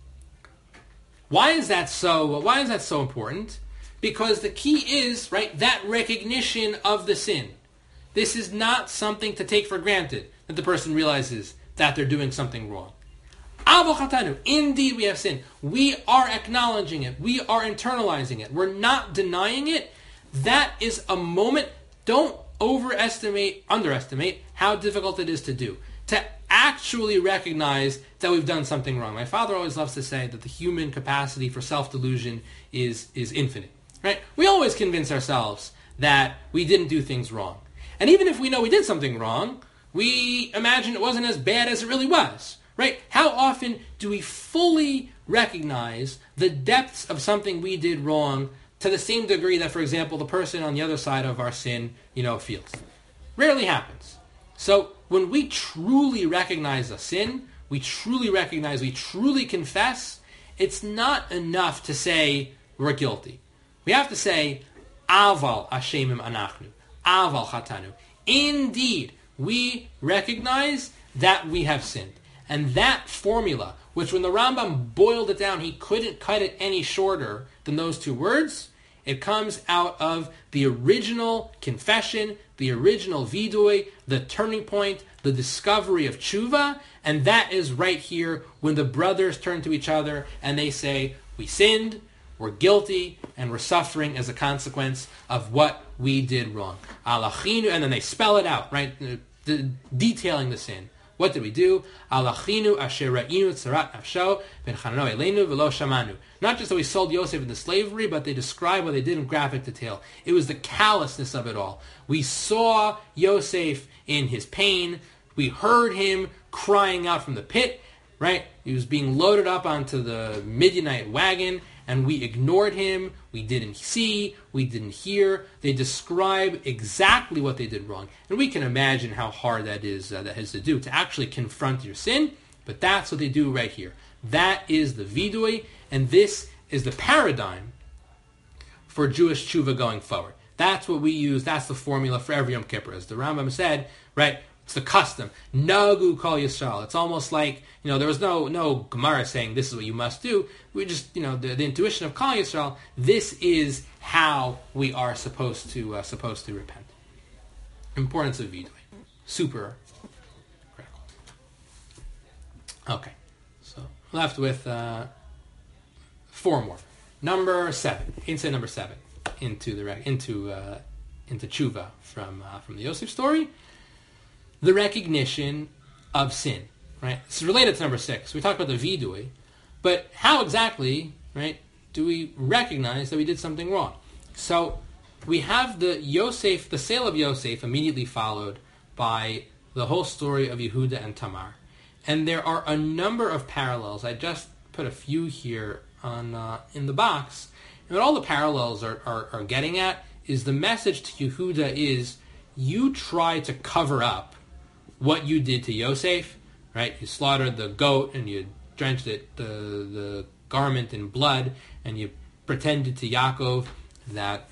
Why is that so? Why is that so important? Because the key is, right, that recognition of the sin. This is not something to take for granted, that the person realizes that they're doing something wrong. Aval chatanu, indeed we have sinned. We are acknowledging it. We are internalizing it. We're not denying it. That is a moment. Don't underestimate how difficult it is to do. To actually recognize that we've done something wrong. My father always loves to say that the human capacity for self-delusion is infinite. Right? We always convince ourselves that we didn't do things wrong. And even if we know we did something wrong, we imagine it wasn't as bad as it really was. Right? How often do we fully recognize the depths of something we did wrong to the same degree that, for example, the person on the other side of our sin, feels? Rarely happens. So when we truly recognize a sin, we truly confess, it's not enough to say we're guilty. We have to say, Aval Ashemim Anachnu, Aval Chatanu. Indeed, we recognize that we have sinned. And that formula, which when the Rambam boiled it down, he couldn't cut it any shorter than those two words. It comes out of the original confession, the original vidui, the turning point, the discovery of tshuva, and that is right here when the brothers turn to each other and they say, we sinned, we're guilty, and we're suffering as a consequence of what we did wrong. Alachinu, and then they spell it out, right? Detailing the sin. What did we do? Alachinu asher ra'inu tzarat nafsho v'chananu eleinu v'lo shamanu. Not just that we sold Yosef into slavery, but they describe what they did in graphic detail. It was the callousness of it all. We saw Yosef in his pain. We heard him crying out from the pit, right? He was being loaded up onto the Midianite wagon, and we ignored him. We didn't see. We didn't hear. They describe exactly what they did wrong. And we can imagine how hard that is to do, to actually confront your sin. But that's what they do right here. That is the vidui, and this is the paradigm for Jewish tshuva going forward. That's what we use. That's the formula for every Yom Kippur. As the Rambam said, right, it's the custom. Nagu kol Yisrael. It's almost like, there was no Gemara saying this is what you must do. We just, the intuition of kol Yisrael, this is how we are supposed to repent. Importance of vidui. Super critical. Okay. So, left with 4 more. Number 7. Insight number 7 into tshuva from the Yosef story. The recognition of sin, right? It's related to number 6. We talked about the vidui, but how exactly, right, do we recognize that we did something wrong? So we have the sale of Yosef immediately followed by the whole story of Yehuda and Tamar. And there are a number of parallels. I just put a few here in the box. And what all the parallels are getting at is the message to Yehuda is, you try to cover up what you did to Yosef, right? You slaughtered the goat and you drenched the garment in blood, and you pretended to Yaakov that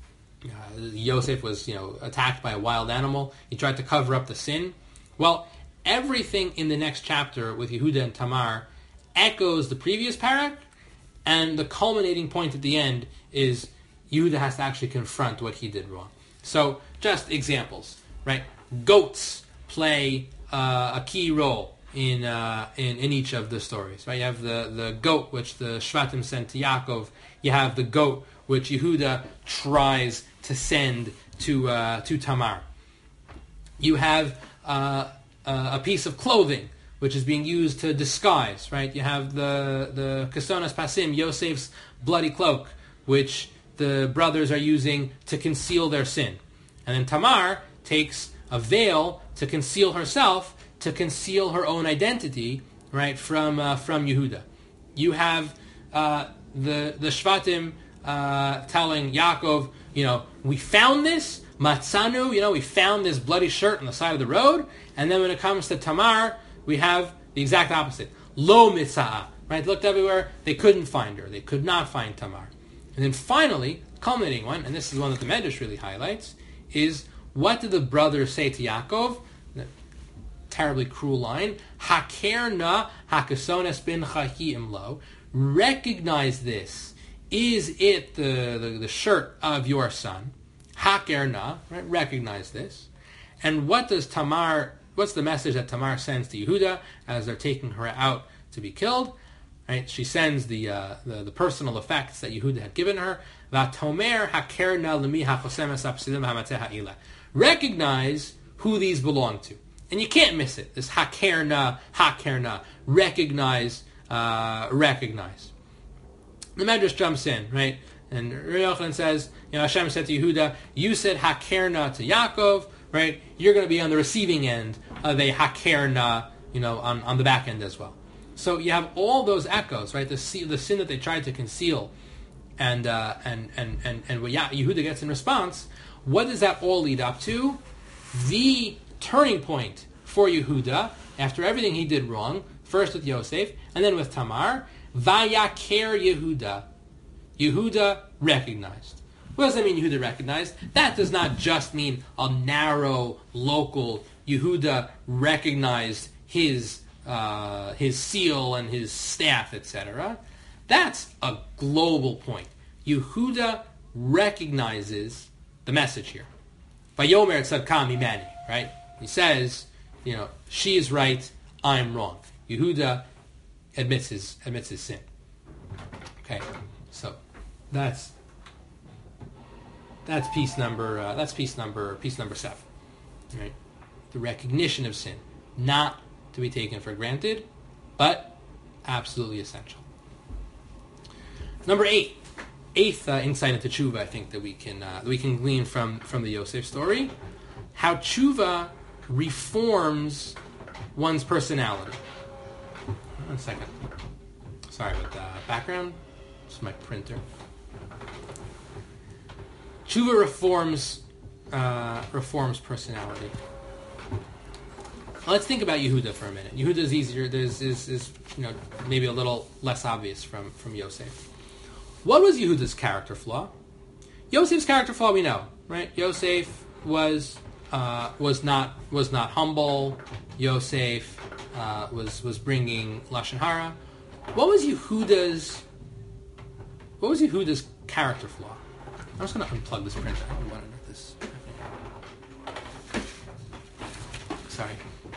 Yosef was, attacked by a wild animal. You tried to cover up the sin. Well, everything in the next chapter with Yehuda and Tamar echoes the previous parak, and the culminating point at the end is Yehuda has to actually confront what he did wrong. So, just examples, right? Goats play a key role in each of the stories, right? You have the goat which the Shvatim sent to Yaakov. You have the goat which Yehuda tries to send to Tamar. You have a piece of clothing which is being used to disguise, right? You have the Kesonas Pasim, Yosef's bloody cloak, which the brothers are using to conceal their sin. And then Tamar takes a veil to conceal herself, to conceal her own identity, right, from Yehuda. You have the Shvatim telling Yaakov, we found this, Matzanu, we found this bloody shirt on the side of the road. And then when it comes to Tamar, we have the exact opposite. Lo mitza'a, right? Looked everywhere, they couldn't find her. They could not find Tamar. And then finally, culminating one, and this is one that the Medrash really highlights, is what did the brothers say to Yaakov? The terribly cruel line. Haker na hakesones bin chahi imlo. Recognize this. Is it the shirt of your son? Haker na, right? Recognize this. And what's the message that Tamar sends to Yehuda as they're taking her out to be killed? Right? She sends the personal effects that Yehuda had given her. Vatomer haker na lemi hachosemes apsidim hamateh ha'ila. Recognize who these belong to. And you can't miss it. This haker na. Recognize. The Medrash jumps in, right? And Yochanan says, Hashem said to Yehuda, you said hakerna to Yaakov, right? You're going to be on the receiving end of a hakerna, on the back end as well. So you have all those echoes, right? The sin that they tried to conceal, and what Yehuda gets in response. What does that all lead up to? The turning point for Yehuda after everything he did wrong, first with Yosef and then with Tamar. Vayaker Yehuda. Yehuda recognized. What does that mean, Yehuda recognized? That does not just mean a narrow, local. Yehuda recognized his seal and his staff, etc. That's a global point. Yehuda recognizes the message here. Vayomer tzadka mimani, right? He says, she is right, I'm wrong. Yehuda admits his sin. Okay, so that's piece number 7. Right, the recognition of sin, not to be taken for granted, but absolutely essential. Number 8, eighth insight into tshuva, I think that we can glean from the Yosef story, how tshuva reforms one's personality. 1 second. Sorry about the background. It's my printer. Tshuva reforms personality. Let's think about Yehuda for a minute. Yehuda is easier. Is maybe a little less obvious from Yosef. What was Yehuda's character flaw? Yosef's character flaw we know, right? Yosef was not humble. Yosef was bringing lashon hara. What was Yehuda's character flaw? I'm just going to unplug this printer. I don't want to know this. Sorry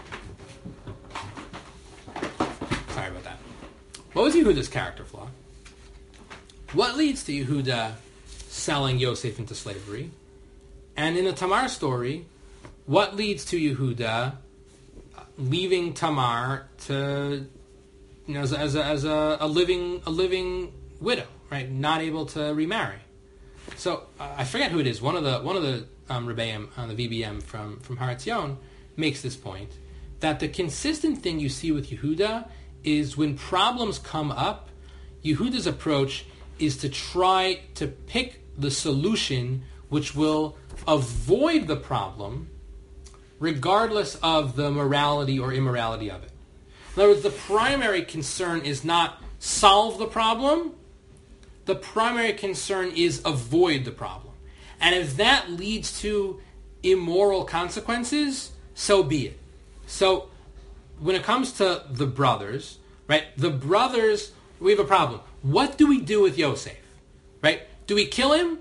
about that. What was Yehuda's character flaw? What leads to Yehuda selling Yosef into slavery? And in the Tamar story, what leads to Yehuda leaving Tamar to, as a living widow, right? Not able to remarry. So I forget who it is. One of the Rebbeim on the VBM from Har Etzion makes this point that the consistent thing you see with Yehuda is when problems come up, Yehuda's approach is to try to pick the solution which will avoid the problem regardless of the morality or immorality of it. In other words, the primary concern is not solve the problem. The primary concern is avoid the problem. And if that leads to immoral consequences, so be it. So when it comes to the brothers, right? The brothers, we have a problem. What do we do with Yosef, right? Do we kill him?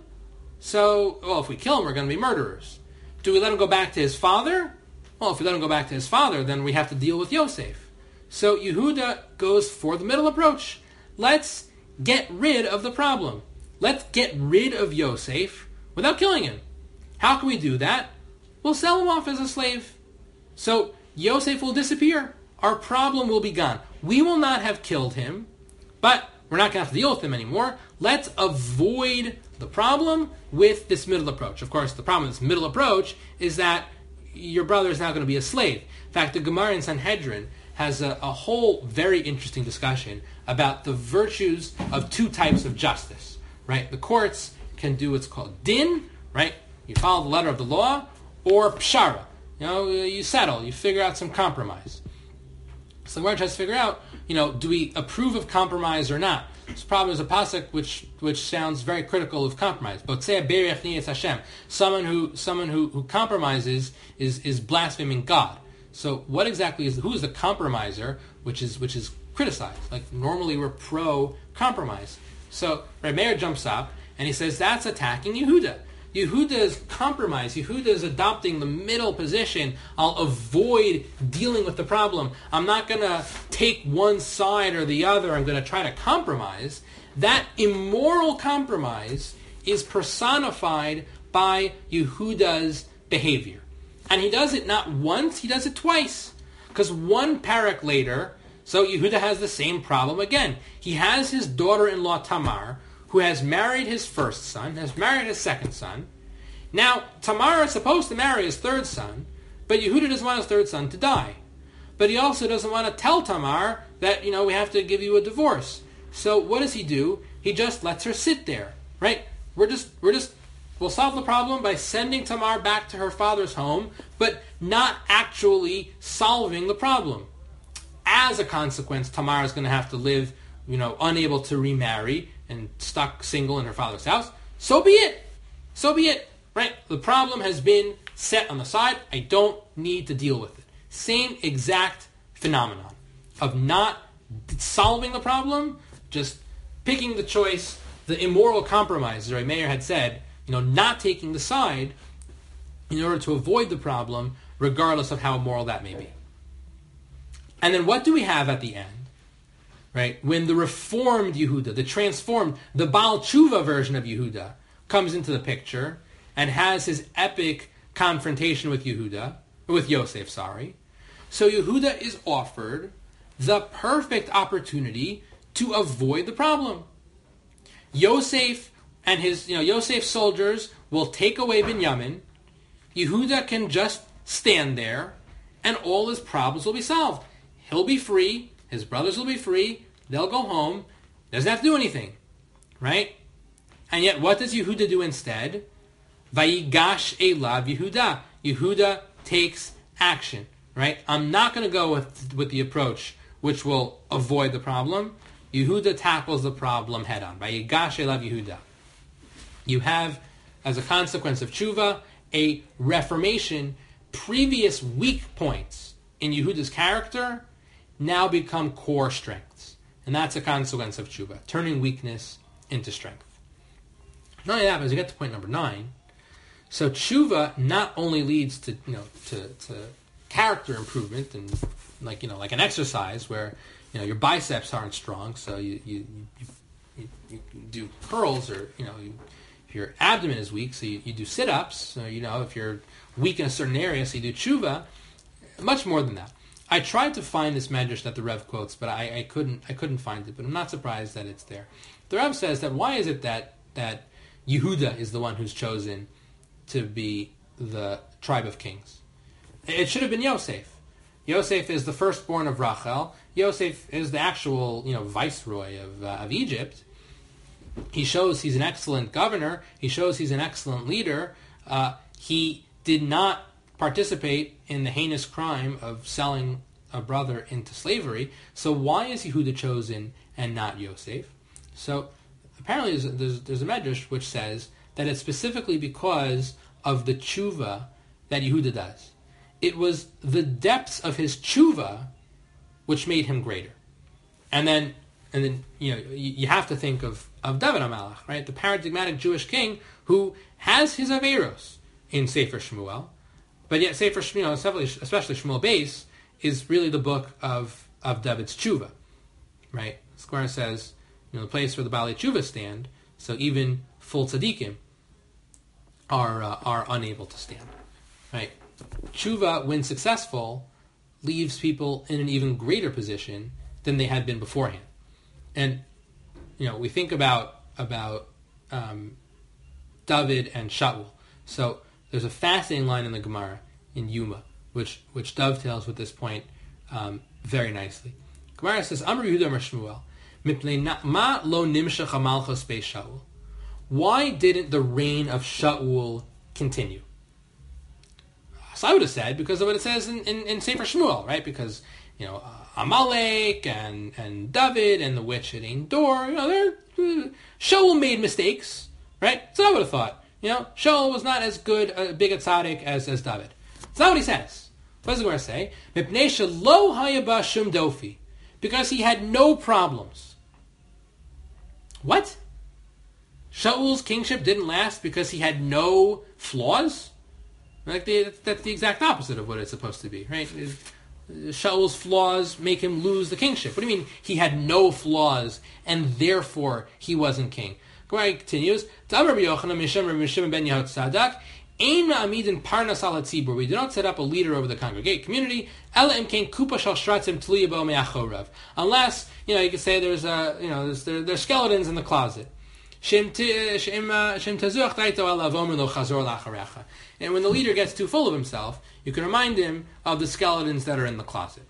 If we kill him, we're going to be murderers. Do we let him go back to his father? Well, if we let him go back to his father, then we have to deal with Yosef. So Yehuda goes for the middle approach. Let's get rid of the problem. Let's get rid of Yosef without killing him. How can we do that? We'll sell him off as a slave. So Yosef will disappear. Our problem will be gone. We will not have killed him, but we're not going to have to deal with him anymore. Let's avoid the problem with this middle approach. Of course, the problem with this middle approach is that your brother is now going to be a slave. In fact, the Gemara in Sanhedrin has a whole very interesting discussion about the virtues of two types of justice. Right? The courts can do what's called din, right? You follow the letter of the law, or pshara. You settle, you figure out some compromise. So the Gemara tries to figure out, do we approve of compromise or not? This problem is a pasuk which sounds very critical of compromise. Botzei berech niyas Hashem. Someone who compromises is blaspheming God. So what exactly who is the compromiser, which is criticized? Like normally we're pro compromise. So Reb Meir jumps up and he says that's attacking Yehuda. Yehuda is compromise. Yehuda is adopting the middle position. I'll avoid dealing with the problem. I'm not going to take one side or the other. I'm going to try to compromise. That immoral compromise is personified by Yehuda's behavior. And he does it not once, he does it twice. Because one parak later, so Yehuda has the same problem again. He has his daughter-in-law Tamar, who has married his first son, has married his second son. Now, Tamar is supposed to marry his third son, but Yehuda doesn't want his third son to die. But he also doesn't want to tell Tamar that, we have to give you a divorce. So what does he do? He just lets her sit there, right? We'll solve the problem by sending Tamar back to her father's home, but not actually solving the problem. As a consequence, Tamar is going to have to live, unable to remarry and stuck single in her father's house. So be it. Right? The problem has been set on the side. I don't need to deal with it. Same exact phenomenon of not solving the problem, just picking the choice, the immoral compromise, as Meir had said, not taking the side in order to avoid the problem, regardless of how immoral that may be. And then what do we have at the end? Right? When the reformed Yehuda, the transformed, the Baal Tshuva version of Yehuda comes into the picture and has his epic confrontation with Yosef. So Yehuda is offered the perfect opportunity to avoid the problem. Yosef and Yosef's soldiers will take away Binyamin. Yehuda can just stand there and all his problems will be solved. He'll be free. His brothers will be free. They'll go home. Doesn't have to do anything. Right? And yet, what does Yehuda do instead? Vayigash elav Yehuda. Yehuda takes action. Right? I'm not going to go with the approach which will avoid the problem. Yehuda tackles the problem head on. Vayigash elav Yehuda. You have, as a consequence of tshuva, a reformation. Previous weak points in Yehuda's character now become core strengths. And that's a consequence of tshuva, turning weakness into strength. Not only that, but as we get to point number 9, so tshuva not only leads to character improvement and like an exercise where your biceps aren't strong, so you do curls, or if your abdomen is weak, so you do sit-ups. So if you're weak in a certain area, so you do tshuva. Much more than that. I tried to find this medrash that the Rev quotes, but I couldn't find it. But I'm not surprised that it's there. The Rev says that why is it that Yehuda is the one who's chosen to be the tribe of kings? It should have been Yosef. Yosef is the firstborn of Rachel. Yosef is the actual viceroy of Egypt. He shows he's an excellent governor. He shows he's an excellent leader. He did not participate in the heinous crime of selling a brother into slavery. So why is Yehuda chosen and not Yosef? So apparently there's a medrash which says that it's specifically because of the tshuva that Yehuda does. It was the depths of his tshuva which made him greater. And then you have to think of David HaMelech, right? The paradigmatic Jewish king who has his Averos in Sefer Shmuel, but yet Sefer Shmuel, especially Shmuel Beis, is really the book of David's tshuva, right? Square says, the place where the Baalei Tshuva stand, so even full tzaddikim are unable to stand, right? Tshuva, when successful, leaves people in an even greater position than they had been beforehand. And we think about David and Shaul. So there's a fascinating line in the Gemara in Yuma, which dovetails with this point very nicely. Gemara says, Amar Yehuda Amar Shmuel, Mipnei ma lo nimshach hamalchus beis Shaul. Why didn't the reign of Shaul continue? So I would have said because of what it says in Sefer Shmuel, right? Because Amalek and David and the witch at Ein Dor, Shaul made mistakes, right? So I would have thought, Shaul was not as good a big a tzaddik as David. That's not what he says. What does the Gemara say? Mipnei shelo haya ba shum dofi, because he had no problems. What? Shaul's kingship didn't last because he had no flaws? That's the exact opposite of what it's supposed to be, right? Shaul's flaws make him lose the kingship. What do you mean he had no flaws and therefore he wasn't king? Gemara continues, we do not set up a leader over the congregate community, unless, you could say there's skeletons in the closet. And when the leader gets too full of himself, you can remind him of the skeletons that are in the closet.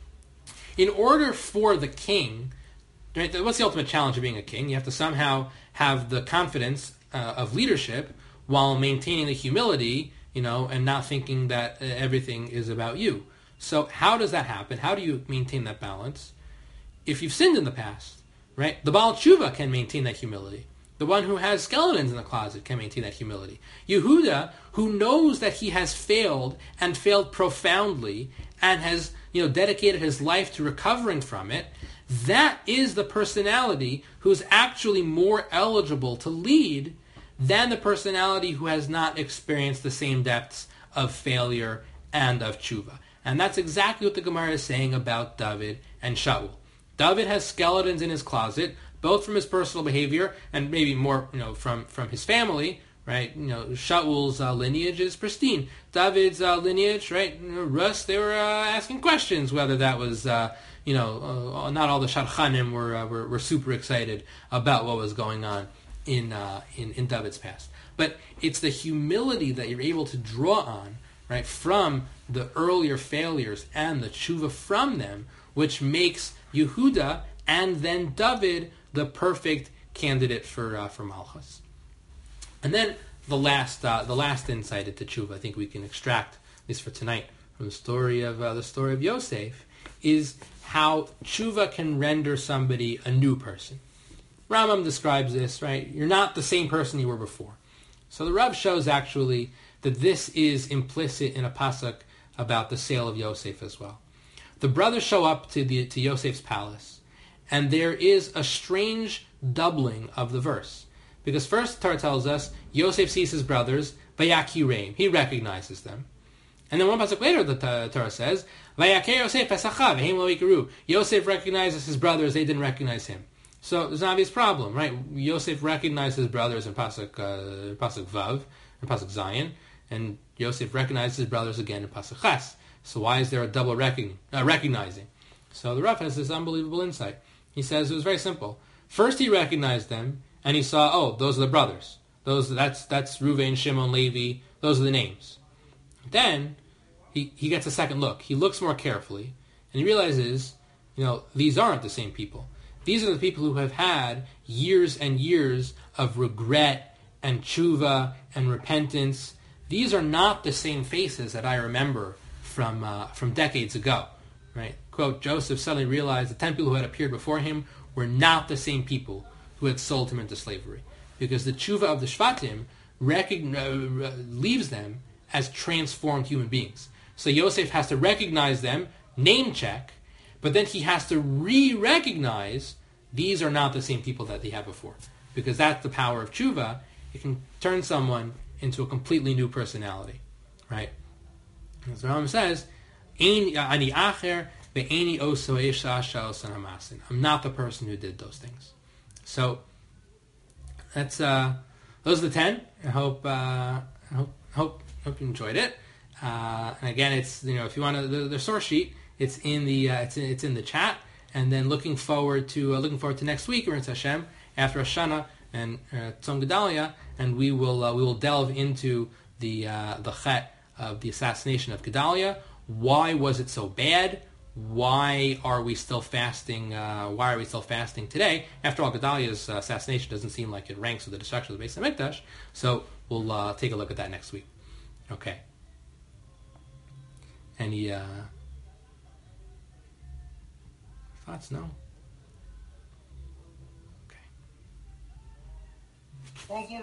In order for the king, right, what's the ultimate challenge of being a king? You have to somehow have the confidence of leadership while maintaining the humility, and not thinking that everything is about you. So how does that happen? How do you maintain that balance? If you've sinned in the past, right, the Baal Tshuva can maintain that humility. The one who has skeletons in the closet can maintain that humility. Yehuda, who knows that he has failed and failed profoundly and has dedicated his life to recovering from it, that is the personality who's actually more eligible to lead than the personality who has not experienced the same depths of failure and of tshuva. And that's exactly what the Gemara is saying about David and Shaul. David has skeletons in his closet, both from his personal behavior and maybe more, from his family, right? Shaul's lineage is pristine. David's lineage, right? Rus, they were asking questions whether that was, not all the shadchanim were super excited about what was going on in David's past. But it's the humility that you're able to draw on, right, from the earlier failures and the tshuva from them, which makes Yehuda and then David the perfect candidate for Malchus. And then the last insight into tshuva I think we can extract, at least for tonight, from the story of Yosef, is how tshuva can render somebody a new person. Rambam describes this, right? You're not the same person you were before. So the Rav shows actually that this is implicit in a pasuk about the sale of Yosef as well. The brothers show up to Yosef's palace, and there is a strange doubling of the verse. Because first Torah tells us, Yosef sees his brothers, Vayakireim, he recognizes them. And then one pasuk later the Torah says, Vayakei Yosef esachav, v'heim lo yikaru. Yosef recognizes his brothers, they didn't recognize him. So there's an obvious problem, right? Yosef recognized his brothers in pasuk Vav, in pasuk Zayin, and Yosef recognizes his brothers again in pasuk Ches. So why is there a double recognizing? So the Rav has this unbelievable insight. He says it was very simple. First he recognized them, and he saw, those are the brothers. That's Reuven, Shimon, Levi. Those are the names. Then he gets a second look. He looks more carefully, and he realizes, these aren't the same people. These are the people who have had years and years of regret and tshuva and repentance. These are not the same faces that I remember from decades ago. Right? Quote, Joseph suddenly realized the 10 people who had appeared before him were not the same people who had sold him into slavery. Because the tshuva of the Shvatim leaves them as transformed human beings. So Yosef has to recognize them, name check, But then he has to re-recognize these are not the same people that they had before. Because that's the power of tshuva. It can turn someone into a completely new personality. Right? As the Rambam says, Ani acher ve'eni oso esha osan hamasin. I'm not the person who did those things. So that's those are the 10. I hope you enjoyed it. And again, it's if you want to the source sheet, it's in the it's in the chat. And then looking forward to next week, Ritz Hashem, after Hashanah and Tzom Gedalia, and we will delve into the chet of the assassination of Gedalia. Why was it so bad? Why are we still fasting? Why are we still fasting today? After all, Gedalia's assassination doesn't seem like it ranks with the destruction of the Beis Hamikdash. So we'll take a look at that next week. Okay. Any thoughts? No. Okay. Thank you.